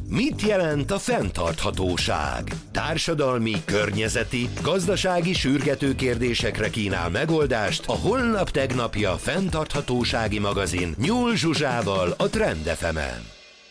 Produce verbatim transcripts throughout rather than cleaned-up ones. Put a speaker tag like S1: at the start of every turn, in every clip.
S1: Mit jelent a fenntarthatóság? Társadalmi, környezeti, gazdasági sürgető kérdésekre kínál megoldást a Holnap Tegnapja fenntarthatósági magazin Nyúl Zsuzsával a Trend ef emen.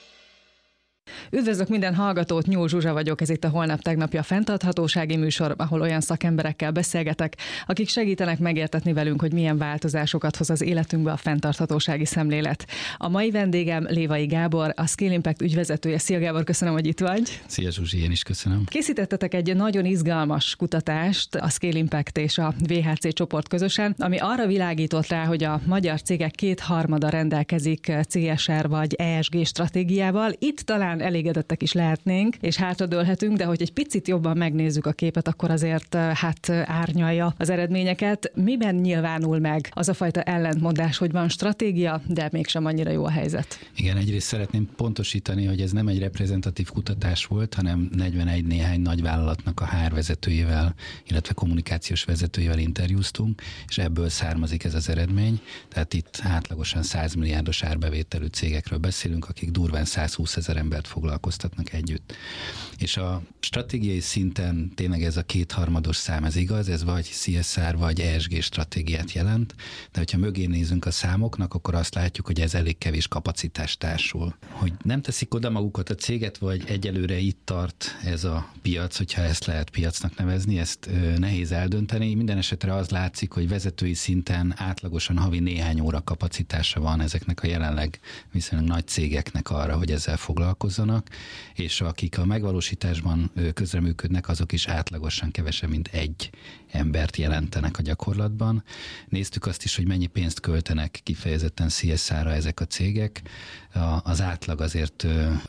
S2: Üdvözlök minden hallgatót, Nyúl Zsuzsa vagyok, ez itt a Holnap Tegnapja fenntarthatósági műsor, ahol olyan szakemberekkel beszélgetek, akik segítenek megértetni velünk, hogy milyen változásokat hoz az életünkbe a fenntarthatósági szemlélet. A mai vendégem Lévai Gábor, a Scale Impact ügyvezetője. Szia Gábor, köszönöm, hogy itt vagy.
S3: Szia Zsuzsi, én is köszönöm.
S2: Készítettetek egy nagyon izgalmas kutatást, a Scale Impact és a vé há cé csoport közösen, ami arra világított rá, hogy a magyar cégek kétharmada rendelkezik cé es er vagy é es gé stratégiával. Itt talán elégedettek is lehetnénk, és hátradőlhetünk, de hogy egy picit jobban megnézzük a képet, akkor azért hát árnyalja az eredményeket. Miben nyilvánul meg az a fajta ellentmondás, hogy van stratégia, de mégsem annyira jó a helyzet?
S3: Igen, egyrészt szeretném pontosítani, hogy ez nem egy reprezentatív kutatás volt, hanem negyvenegy néhány nagyvállalatnak a há er vezetőjével, illetve kommunikációs vezetőjével interjúztunk, és ebből származik ez az eredmény. Tehát itt átlagosan száz milliárdos árbevételű cégekről beszélünk, akik durván százhúszezer embert foglalkoztatnak együtt. És a stratégiai szinten tényleg ez a kétharmados szám, ez igaz, ez vagy cé es er vagy é es gé stratégiát jelent, de hogyha mögé nézünk a számoknak, akkor azt látjuk, hogy ez elég kevés kapacitás társul. Hogy nem teszik oda magukat a céget, vagy egyelőre itt tart ez a piac, hogyha ezt lehet piacnak nevezni, ezt ö, nehéz eldönteni. Minden esetre az látszik, hogy vezetői szinten átlagosan havi néhány óra kapacitása van ezeknek a jelenleg viszonylag nagy cégeknek arra, hogy ezzel foglalkozzanak, és akik a megvalósításban közreműködnek, azok is átlagosan kevesebb, mint egy embert jelentenek a gyakorlatban. Néztük azt is, hogy mennyi pénzt költenek kifejezetten cé es er-ra ezek a cégek. Az átlag azért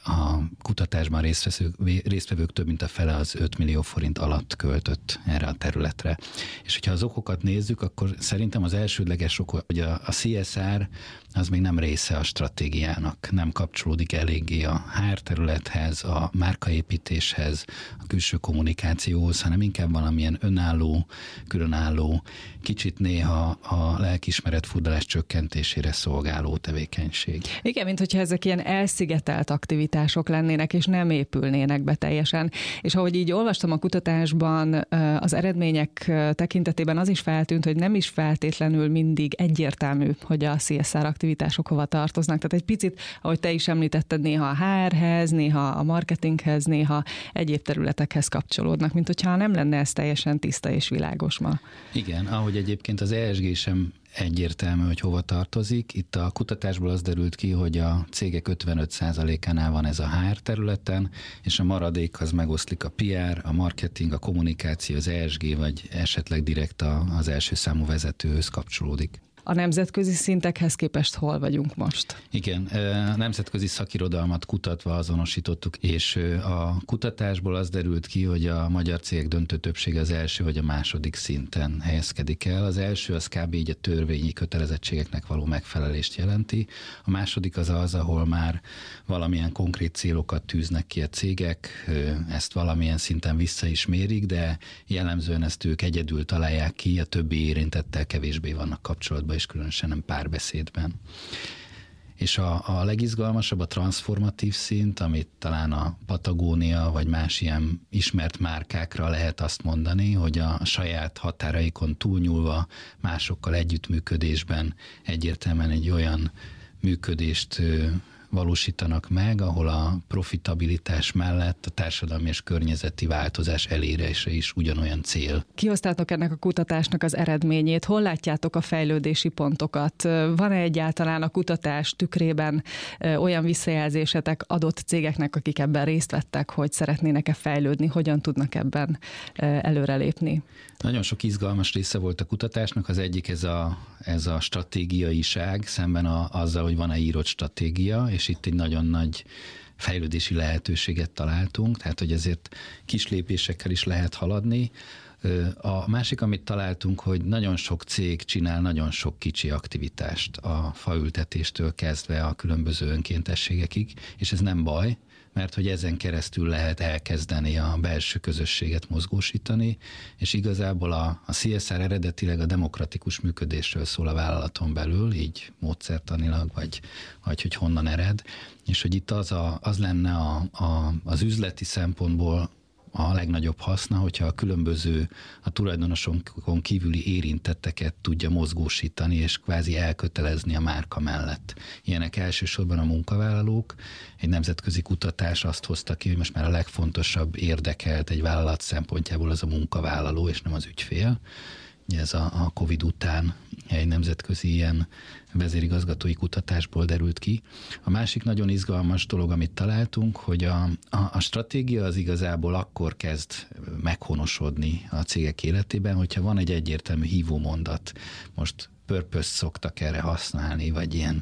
S3: a kutatásban résztvevők több mint a fele az öt millió forint alatt költött erre a területre. És hogyha az okokat nézzük, akkor szerintem az elsődleges ok, hogy a, a cé es er az még nem része a stratégiának, nem kapcsolódik eléggé a há er területhez, a márkaépítéshez, a külső kommunikációhoz, hanem inkább valamilyen önálló, különálló, kicsit néha a lelkiismeret furdalás csökkentésére szolgáló tevékenység.
S2: Igen, mint hogyha ezek ilyen elszigetelt aktivitások lennének, és nem épülnének be teljesen. És ahogy így olvastam a kutatásban, az eredmények tekintetében az is feltűnt, hogy nem is feltétlenül mindig egyértelmű, hogy a cé es er aktivitások hova tartoznak. Tehát egy picit, ahogy te is említetted, néha a há erhez, néha a marketinghez, néha egyéb területekhez kapcsolódnak, mint hogyha nem lenne ez teljesen tiszta és világos ma.
S3: Igen, ahogy egyébként az é es gé sem egyértelmű, hogy hova tartozik. Itt a kutatásból az derült ki, hogy a cégek ötvenöt százalékánál van ez a há er területen, és a maradék az megoszlik a pé er, a marketing, a kommunikáció, az é es gé, vagy esetleg direkt az első számú vezetőhöz kapcsolódik.
S2: A nemzetközi szintekhez képest hol vagyunk most?
S3: Igen, a nemzetközi szakirodalmat kutatva azonosítottuk, és a kutatásból az derült ki, hogy a magyar cégek döntő többsége az első vagy a második szinten helyezkedik el. Az első az kb. Így a törvényi kötelezettségeknek való megfelelést jelenti. A második az az, ahol már valamilyen konkrét célokat tűznek ki a cégek, ezt valamilyen szinten vissza is mérik, de jellemzően ezt ők egyedül találják ki, a többi érintettel kevésbé vannak kapcsolatban, és különösen nem párbeszédben. És a, a legizgalmasabb a transformatív szint, amit talán a Patagónia vagy más ilyen ismert márkákra lehet azt mondani, hogy a saját határaikon túlnyúlva másokkal együttműködésben egyértelműen egy olyan működést valósítanak meg, ahol a profitabilitás mellett a társadalmi és környezeti változás elérése is ugyanolyan cél.
S2: Kihoztátok ennek a kutatásnak az eredményét? Hol látjátok a fejlődési pontokat? Van-e egyáltalán a kutatás tükrében olyan visszajelzésetek adott cégeknek, akik ebben részt vettek, hogy szeretnének-e fejlődni, hogyan tudnak ebben előrelépni?
S3: Nagyon sok izgalmas része volt a kutatásnak. Az egyik ez a, ez a stratégiaiság szemben a, azzal, hogy van-e írott stratégia, és itt egy nagyon nagy fejlődési lehetőséget találtunk, tehát hogy ezért kis lépésekkel is lehet haladni. A másik, amit találtunk, hogy nagyon sok cég csinál nagyon sok kicsi aktivitást, a faültetéstől kezdve a különböző önkéntességekig, és ez nem baj, mert hogy ezen keresztül lehet elkezdeni a belső közösséget mozgósítani, és igazából a, a cé es er eredetileg a demokratikus működésről szól a vállalaton belül, így módszertanilag, vagy, vagy hogy honnan ered, és hogy itt az, a, az lenne a, a, az üzleti szempontból a legnagyobb haszna, hogyha a különböző, a tulajdonosokon kívüli érintetteket tudja mozgósítani, és kvázi elkötelezni a márka mellett. Ilyenek elsősorban a munkavállalók. Egy nemzetközi kutatás azt hozta ki, hogy most már a legfontosabb érdekelt egy vállalat szempontjából az a munkavállaló, és nem az ügyfél. Ez a, a Covid után egy nemzetközi ilyen vezérigazgatói kutatásból derült ki. A másik nagyon izgalmas dolog, amit találtunk, hogy a, a, a stratégia az igazából akkor kezd meghonosodni a cégek életében, hogyha van egy egyértelmű hívómondat. Most purpose szoktak erre használni, vagy ilyen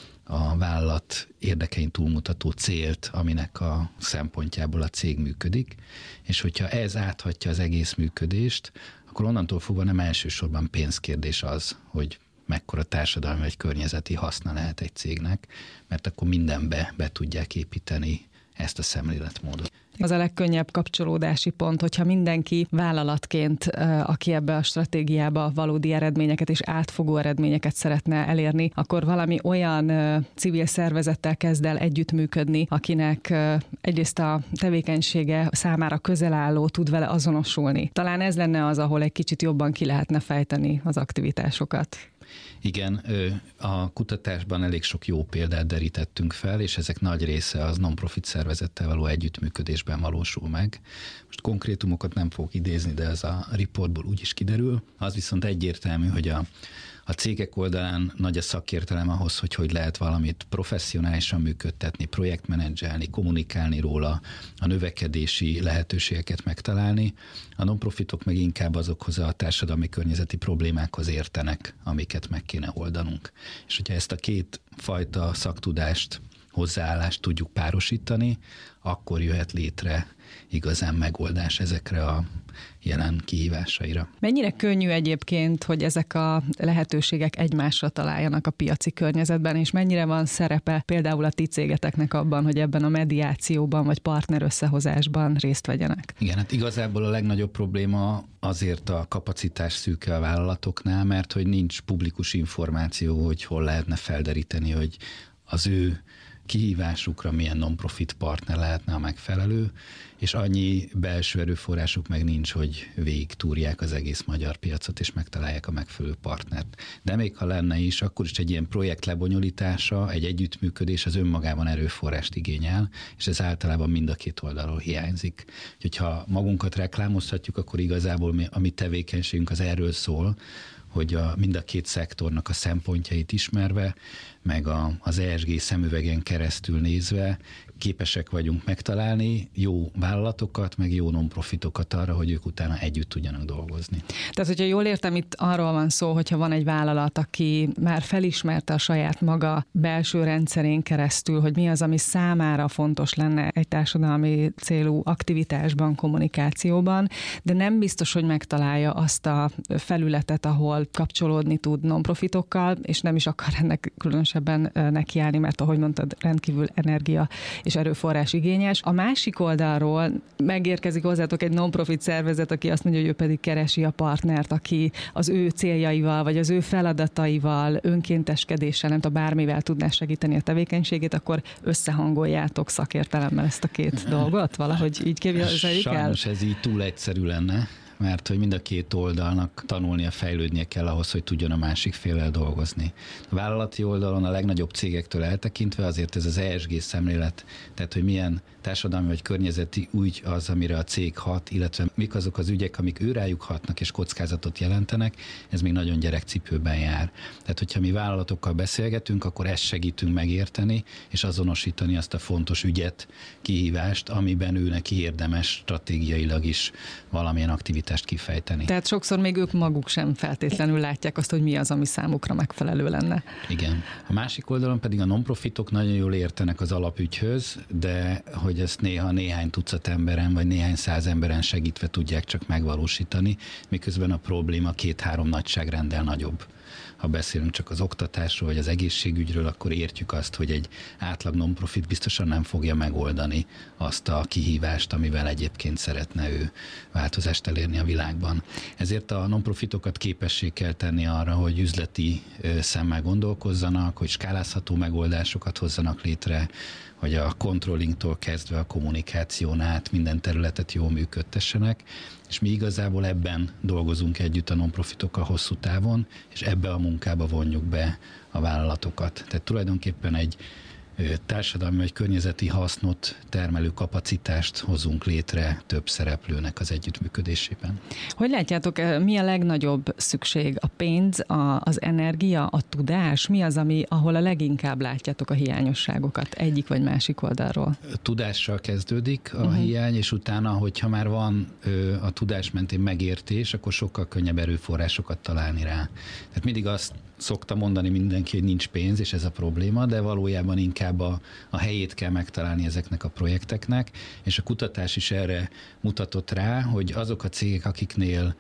S3: a vállalat érdekein túlmutató célt, aminek a szempontjából a cég működik, és hogyha ez áthatja az egész működést, akkor onnantól fogva nem elsősorban pénzkérdés az, hogy mekkora társadalmi vagy környezeti haszna lehet egy cégnek, mert akkor mindenbe be tudják építeni ezt a szemléletmódot.
S2: Az a legkönnyebb kapcsolódási pont, hogyha mindenki vállalatként, aki ebbe a stratégiába valódi eredményeket és átfogó eredményeket szeretne elérni, akkor valami olyan civil szervezettel kezd el együttműködni, akinek egyrészt a tevékenysége számára közel álló, tud vele azonosulni. Talán ez lenne az, ahol egy kicsit jobban ki lehetne fejteni az aktivitásokat.
S3: Igen, a kutatásban elég sok jó példát derítettünk fel, és ezek nagy része az non-profit szervezettel való együttműködésben valósul meg. Most konkrétumokat nem fogok idézni, de ez a riportból úgy is kiderül. Az viszont egyértelmű, hogy a A cégek oldalán nagy a szakértelem ahhoz, hogy hogy lehet valamit professzionálisan működtetni, projektmenedzselni, kommunikálni róla, a növekedési lehetőségeket megtalálni. A non-profitok meg inkább azokhoz a társadalmi környezeti problémákhoz értenek, amiket meg kéne oldanunk. És hogyha ezt a két fajta szaktudást, hozzáállást tudjuk párosítani, akkor jöhet létre igazán megoldás ezekre a jelen kihívásaira.
S2: Mennyire könnyű egyébként, hogy ezek a lehetőségek egymásra találjanak a piaci környezetben, és mennyire van szerepe például a ti cégeteknek abban, hogy ebben a mediációban vagy partner összehozásban részt vegyenek?
S3: Igen, hát igazából a legnagyobb probléma azért a kapacitás szűke a vállalatoknál, mert hogy nincs publikus információ, hogy hol lehetne felderíteni, hogy az ő kihívásukra milyen non-profit partner lehetne a megfelelő, és annyi belső erőforrásuk meg nincs, hogy végig túrják az egész magyar piacot, és megtalálják a megfelelő partnert. De még ha lenne is, akkor is egy ilyen projekt lebonyolítása, egy együttműködés az önmagában erőforrást igényel, és ez általában mind a két oldalról hiányzik. Úgyhogy ha magunkat reklámozhatjuk, akkor igazából mi, a mi tevékenységünk az erről szól, hogy a, mind a két szektornak a szempontjait ismerve, meg a, az é es gé szemüvegen keresztül nézve képesek vagyunk megtalálni jó vállalatokat, meg jó non-profitokat arra, hogy ők utána együtt tudjanak dolgozni.
S2: Tehát, hogyha jól értem, itt arról van szó, hogyha van egy vállalat, aki már felismerte a saját maga belső rendszerén keresztül, hogy mi az, ami számára fontos lenne egy társadalmi célú aktivitásban, kommunikációban, de nem biztos, hogy megtalálja azt a felületet, ahol kapcsolódni tud non-profitokkal, és nem is akar ennek különösebben nekiállni, mert ahogy mondtad, rendkívül energia és erőforrás igényes. A másik oldalról megérkezik hozzátok egy non-profit szervezet, aki azt mondja, hogy ő pedig keresi a partnert, aki az ő céljaival, vagy az ő feladataival, önkénteskedéssel, nem tudom, bármivel tudná segíteni a tevékenységét, akkor összehangoljátok szakértelemmel ezt a két dolgot? Valahogy így képzeljük el?
S3: Sajnos ez így túl egyszerű lenne, mert hogy mind a két oldalnak tanulnia, fejlődnie kell ahhoz, hogy tudjon a másik féllel dolgozni. A vállalati oldalon a legnagyobb cégektől eltekintve azért ez az é es gé szemlélet, tehát hogy milyen társadalmi vagy környezeti ügy az, amire a cég hat, illetve mik azok az ügyek, amik őrájuk hatnak és kockázatot jelentenek, ez még nagyon gyerekcipőben jár. Tehát, hogyha mi vállalatokkal beszélgetünk, akkor ezt segítünk megérteni, és azonosítani azt a fontos ügyet, kihívást, amiben ő neki érdemes stratégiailag is valamilyen aktivitást kapacitást kifejteni.
S2: Tehát sokszor még ők maguk sem feltétlenül látják azt, hogy mi az, ami számukra megfelelő lenne.
S3: Igen. A másik oldalon pedig a non-profitok nagyon jól értenek az alapügyhöz, de hogy ezt néha néhány tucat emberen, vagy néhány száz emberen segítve tudják csak megvalósítani, miközben a probléma két-három nagyságrenddel nagyobb. Ha beszélünk csak az oktatásról, vagy az egészségügyről, akkor értjük azt, hogy egy átlag non-profit biztosan nem fogja megoldani azt a kihívást, amivel egyébként szeretne ő változást elérni a világban. Ezért a non-profitokat képessé kell tenni arra, hogy üzleti szemmel gondolkozzanak, hogy skálázható megoldásokat hozzanak létre, hogy a controllingtól kezdve a kommunikáción át minden területet jól működtessenek, és mi igazából ebben dolgozunk együtt a non-profitokkal hosszú távon, és ebbe a munkába vonjuk be a vállalatokat. Tehát tulajdonképpen egy társadalmi vagy környezeti hasznot termelő kapacitást hozunk létre több szereplőnek az együttműködésében.
S2: Hogy látjátok, mi a legnagyobb szükség? A pénz, a, az energia, a tudás? Mi az, ami, ahol a leginkább látjátok a hiányosságokat egyik vagy másik oldalról?
S3: Tudással kezdődik a uh-huh. hiány, és utána, hogyha már van ö, a tudás mentén megértés, akkor sokkal könnyebb erőforrásokat találni rá. Tehát mindig azt szokta mondani mindenki, hogy nincs pénz, és ez a probléma, de valójában inkább a, a helyét kell megtalálni ezeknek a projekteknek, és a kutatás is erre mutatott rá, hogy azok a cégek, akiknél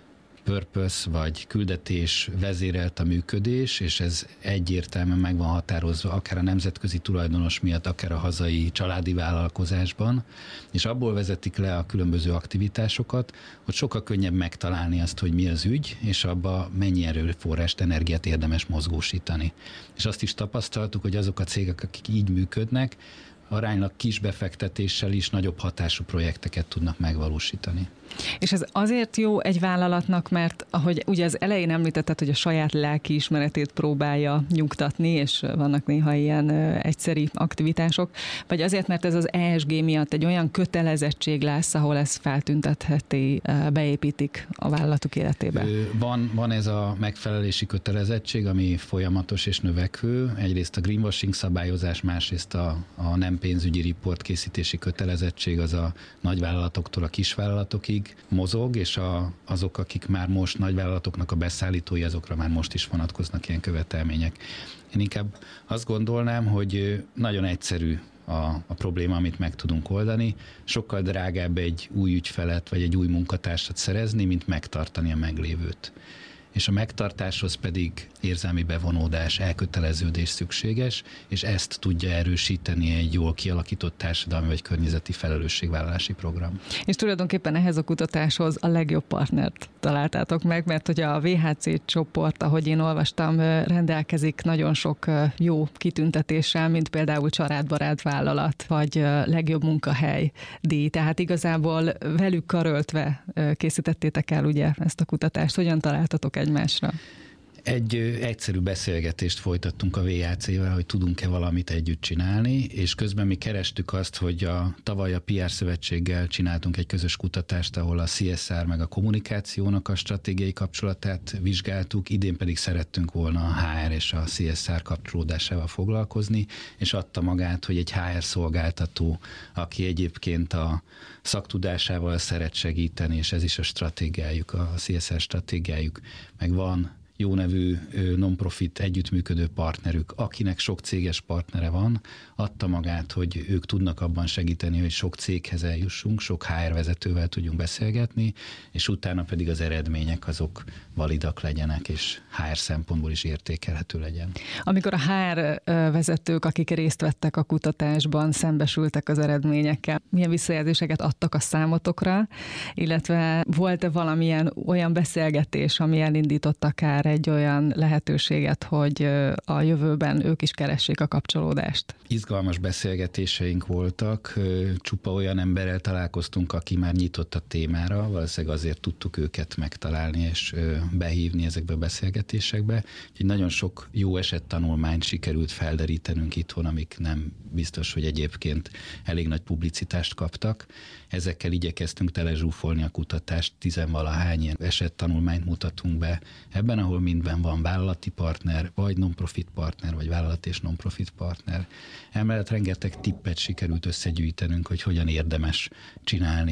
S3: purpose vagy küldetés vezérelt a működés, és ez egyértelműen meg van határozva, akár a nemzetközi tulajdonos miatt, akár a hazai családi vállalkozásban, és abból vezetik le a különböző aktivitásokat, hogy sokkal könnyebb megtalálni azt, hogy mi az ügy, és abba mennyi erőforrást, energiát érdemes mozgósítani. És azt is tapasztaltuk, hogy azok a cégek, akik így működnek, aránylag kis befektetéssel is nagyobb hatású projekteket tudnak megvalósítani.
S2: És ez azért jó egy vállalatnak, mert ahogy ugye az elején említetted, hogy a saját lelkiismeretét próbálja nyugtatni, és vannak néha ilyen egyszeri aktivitások, vagy azért, mert ez az E S G miatt egy olyan kötelezettség lesz, ahol ez feltüntetheti, beépítik a vállalatuk életébe?
S3: Van, van ez a megfelelési kötelezettség, ami folyamatos és növekvő. Egyrészt a greenwashing szabályozás, másrészt a, a nem pénzügyi riport készítési kötelezettség az a nagyvállalatoktól a kisvállalatokig mozog, és a, azok, akik már most nagyvállalatoknak a beszállítói, azokra már most is vonatkoznak ilyen követelmények. Én inkább azt gondolnám, hogy nagyon egyszerű a, a probléma, amit meg tudunk oldani. Sokkal drágább egy új ügyfelet, vagy egy új munkatársat szerezni, mint megtartani a meglévőt. És a megtartáshoz pedig érzelmi bevonódás, elköteleződés szükséges, és ezt tudja erősíteni egy jól kialakított társadalmi vagy környezeti felelősségvállalási program.
S2: És tulajdonképpen ehhez a kutatáshoz a legjobb partnert találtátok meg, mert hogy a vé há cé csoport, ahogy én olvastam, rendelkezik nagyon sok jó kitüntetéssel, mint például családbarát vállalat, vagy legjobb munkahely díj. Tehát igazából velük karöltve készítettétek el ugye ezt a kutatást. Hogyan találtatok egymásra?
S3: Egy egyszerű beszélgetést folytattunk a vé há cével, hogy tudunk-e valamit együtt csinálni, és közben mi kerestük azt, hogy a, tavaly a pé er szövetséggel csináltunk egy közös kutatást, ahol a cé es er meg a kommunikációnak a stratégiai kapcsolatát vizsgáltuk, idén pedig szerettünk volna a há er és a cé es er kapcsolódásával foglalkozni, és adta magát, hogy egy há er szolgáltató, aki egyébként a szaktudásával szeret segíteni, és ez is a stratégiájuk, a cé es er stratégiájuk, meg van jó nevű non-profit együttműködő partnerük, akinek sok céges partnere van, adta magát, hogy ők tudnak abban segíteni, hogy sok céghez eljussunk, sok há er vezetővel tudjunk beszélgetni, és utána pedig az eredmények azok validak legyenek, és há er szempontból is értékelhető legyen. Amikor
S2: a há er vezetők, akik részt vettek a kutatásban, szembesültek az eredményekkel, milyen visszajelzéseket adtak a számotokra, illetve volt-e valamilyen olyan beszélgetés, ami elindított akár egy olyan lehetőséget, hogy a jövőben ők is keressék a kapcsolódást?
S3: Izgalmas beszélgetéseink voltak, csupa olyan emberrel találkoztunk, aki már nyitott a témára, valószínűleg azért tudtuk őket megtalálni és behívni ezekbe a beszélgetésekbe. Úgyhogy nagyon sok jó esettanulmányt sikerült felderítenünk itthon, amik nem biztos, hogy egyébként elég nagy publicitást kaptak. Ezekkel igyekeztünk telezsúfolni a kutatást, tizenvalahány ilyen esettanulmányt mutatunk be ebben, ahol mindben van vállalati partner, vagy non-profit partner, vagy vállalat és non-profit partner. Emellett rengeteg tippet sikerült összegyűjtenünk, hogy hogyan érdemes csinálni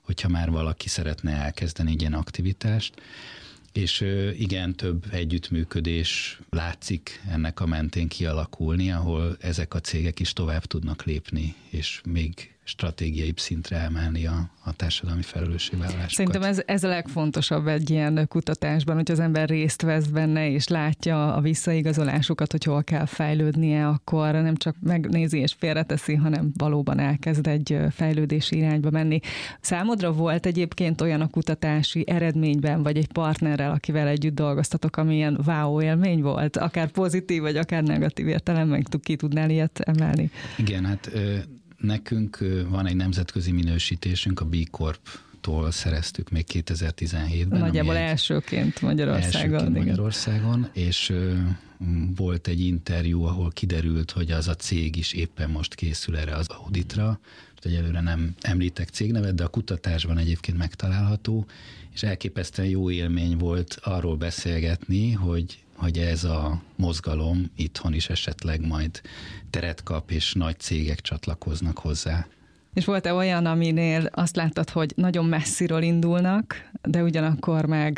S3: hogyha már valaki szeretne elkezdeni egy ilyen aktivitást. És igen, több együttműködés látszik ennek a mentén kialakulni, ahol ezek a cégek is tovább tudnak lépni, és még stratégiai szintre emelni a, a társadalmi felelősségvállalásokat.
S2: Szerintem ez, ez a legfontosabb egy ilyen kutatásban, hogy az ember részt vesz benne, és látja a visszaigazolásokat, hogy hol kell fejlődnie, akkor nem csak megnézi és félreteszi, hanem valóban elkezd egy fejlődési irányba menni. Számodra volt egyébként olyan a kutatási eredményben, vagy egy partnerrel, akivel együtt dolgoztatok, ami ilyen wow élmény volt? Akár pozitív, vagy akár negatív értelemben ki tudnál ilyet emelni?
S3: Igen, hát nekünk van egy nemzetközi minősítésünk, a B Corp-tól szereztük még kétezer-tizenhétben.
S2: Nagyjából elsőként Magyarországon.
S3: Elsőként Magyarországon, és volt egy interjú, ahol kiderült, hogy az a cég is éppen most készül erre az auditra, hogy előre nem említek cégnevet, de a kutatásban egyébként megtalálható, és elképesztően jó élmény volt arról beszélgetni, hogy hogy ez a mozgalom itthon is esetleg majd teret kap, és nagy cégek csatlakoznak hozzá.
S2: És volt-e olyan, aminél azt láttad, hogy nagyon messziről indulnak, de ugyanakkor meg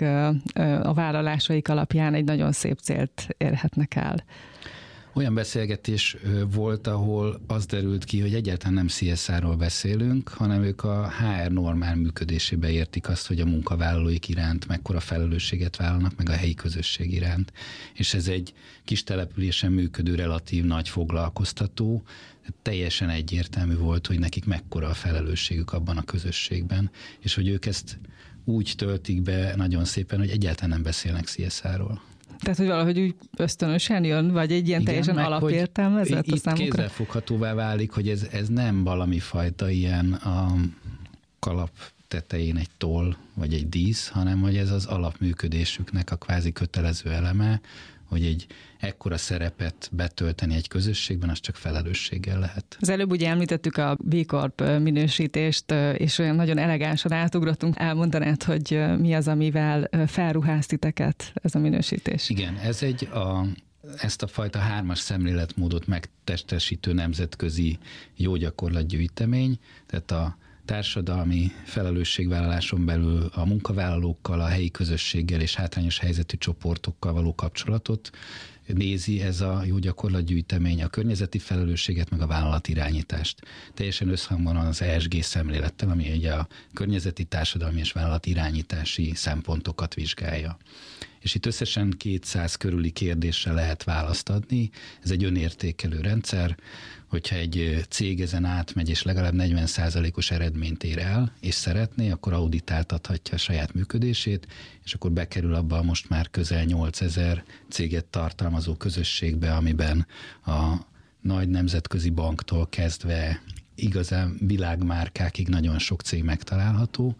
S2: a vállalásaik alapján egy nagyon szép célt érhetnek el?
S3: Olyan beszélgetés volt, ahol az derült ki, hogy egyáltalán nem C S R-ról beszélünk, hanem ők a H R normál működésébe értik azt, hogy a munkavállalóik iránt mekkora felelősséget vállalnak, meg a helyi közösség iránt. És ez egy kis településen működő, relatív nagy foglalkoztató, teljesen egyértelmű volt, hogy nekik mekkora a felelősségük abban a közösségben, és hogy ők ezt úgy töltik be nagyon szépen, hogy egyáltalán nem beszélnek C S R-ról.
S2: Tehát, hogy valahogy úgy ösztönösen jön, vagy egy ilyen igen, teljesen alapértelmezett a számukra?
S3: Itt kézzelfoghatóvá válik, hogy ez, ez nem valami fajta ilyen a kalap tetején egy toll, vagy egy dísz, hanem hogy ez az alapműködésüknek a kvázi kötelező eleme, hogy egy ekkora szerepet betölteni egy közösségben, az csak felelősséggel lehet. Az
S2: előbb ugye említettük a B Corp minősítést, és olyan nagyon elegánsan átugrottunk. Elmondanád, hogy mi az, amivel felruház titeket ez a minősítés?
S3: Igen, ez egy a ezt a fajta hármas szemléletmódot megtestesítő nemzetközi jó gyakorlatgyűjtemény, tehát a társadalmi felelősségvállaláson belül a munkavállalókkal, a helyi közösséggel és hátrányos helyzetű csoportokkal való kapcsolatot nézi ez a jó gyakorlatgyűjtemény, a környezeti felelősséget, meg a vállalatirányítást. Teljesen összhangban az E S G szemlélettel, ami ugye a környezeti, társadalmi és vállalatirányítási szempontokat vizsgálja. És itt összesen kétszáz körüli kérdésre lehet választ adni. Ez egy önértékelő rendszer, hogyha egy cég ezen átmegy, és legalább negyven százalékos eredményt ér el, és szeretné, akkor auditáltathatja a saját működését, és akkor bekerül abba a most már közel nyolcezer céget tartalmazó közösségbe, amiben a nagy nemzetközi banktól kezdve igazán világmárkákig nagyon sok cég megtalálható,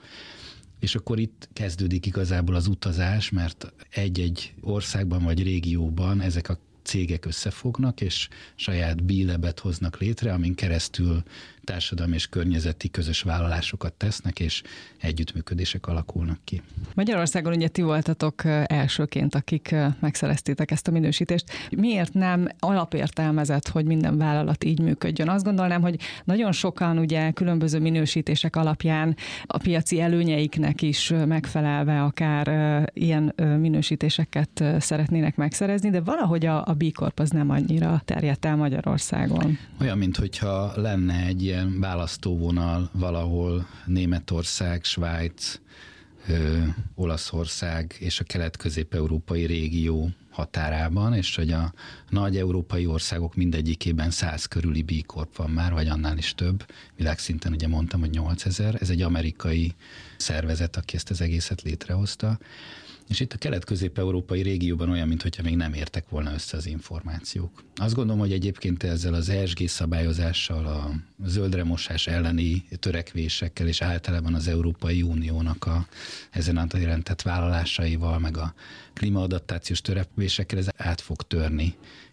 S3: és akkor itt kezdődik igazából az utazás, mert egy-egy országban vagy régióban ezek a cégek összefognak, és saját B-labet hoznak létre, amin keresztül társadalmi és környezeti közös vállalásokat tesznek, és együttműködések alakulnak ki.
S2: Magyarországon ugye ti voltatok elsőként, akik megszereztétek ezt a minősítést. Miért nem alapértelmezett, hogy minden vállalat így működjön? Azt gondolnám, hogy nagyon sokan ugye különböző minősítések alapján a piaci előnyeiknek is megfelelve akár ilyen minősítéseket szeretnének megszerezni, de valahogy a, a B Corp az nem annyira terjedt el Magyarországon.
S3: Olyan, minthogyha lenne egy ilyen választóvonal valahol Németország, Svájc, ö, Olaszország és a kelet-közép-európai régió határában, és hogy a nagy európai országok mindegyikében száz körüli B Corp van már, vagy annál is több. Világszinten ugye mondtam, hogy nyolcezer. Ez egy amerikai szervezet, aki ezt az egészet létrehozta. És itt a kelet-közép-európai régióban olyan, mintha még nem értek volna össze az információk. Azt gondolom, hogy egyébként ezzel az E S G szabályozással, a zöldremosás elleni törekvésekkel, és általában az Európai Uniónak a ezen át jelentett vállalásaival, meg a klímaadaptációs törekvésekkel ez át fog törni.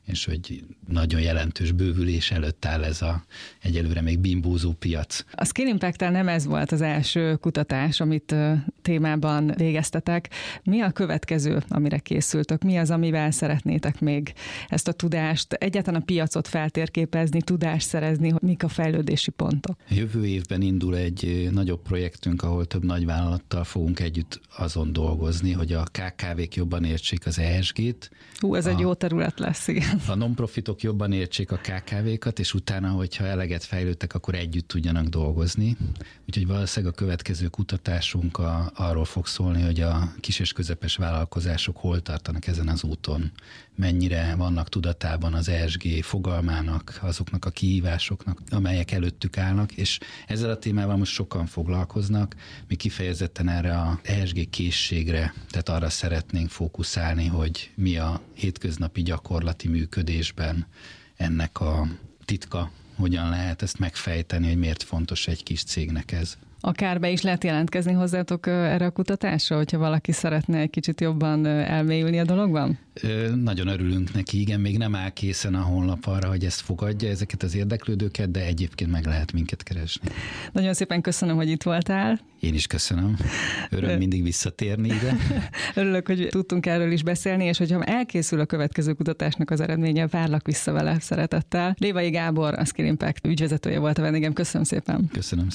S3: és hogy nagyon jelentős bővülés előtt áll ez a egyelőre még bimbózó piac.
S2: A Scale Impact-tel nem ez volt az első kutatás, amit témában végeztetek. Mi a következő, amire készültök? Mi az, amivel szeretnétek még ezt a tudást, egyáltalán a piacot feltérképezni, tudást szerezni, mik a fejlődési pontok?
S3: Jövő évben indul egy nagyobb projektünk, ahol több nagyvállalattal fogunk együtt azon dolgozni, hogy a ká ká vék jobban értsék az é es gét.
S2: Hú, ez a, egy jó terület lesz, igen.
S3: A non-profitok jobban értsék a ká ká vékat, és utána, hogyha eleget fejlődtek, akkor együtt tudjanak dolgozni. Úgyhogy valószínűleg a következő kutatásunk a, arról fog szólni, hogy a kis és közepes vállalkozások hol tartanak ezen az úton. Mennyire vannak tudatában az é es gé fogalmának, azoknak a kihívásoknak, amelyek előttük állnak, és ezzel a témával most sokan foglalkoznak. Mi kifejezetten erre a é es gé készségre, tehát arra szeretnénk fókuszálni, hogy mi a hétköznapi gyakorlati működésben ennek a titka, hogyan lehet ezt megfejteni, hogy miért fontos egy kis cégnek ez.
S2: Akár be is lehet jelentkezni hozzátok erre a kutatásra, hogyha valaki szeretne egy kicsit jobban elmélyülni a dologban?
S3: Ö, nagyon örülünk neki, igen, még nem áll készen a honlap arra, hogy ezt fogadja, ezeket az érdeklődőket, de egyébként meg lehet minket keresni.
S2: Nagyon szépen köszönöm, hogy itt voltál.
S3: Én is köszönöm. Öröm mindig visszatérni ide.
S2: Örülök, hogy tudtunk erről is beszélni, és hogyha elkészül a következő kutatásnak az eredménye, várlak vissza vele szeretettel. Lévai Gábor, a Scale Impact ügyvezetője volt a vendégem. Köszönöm szépen.
S3: Köszönöm szépen.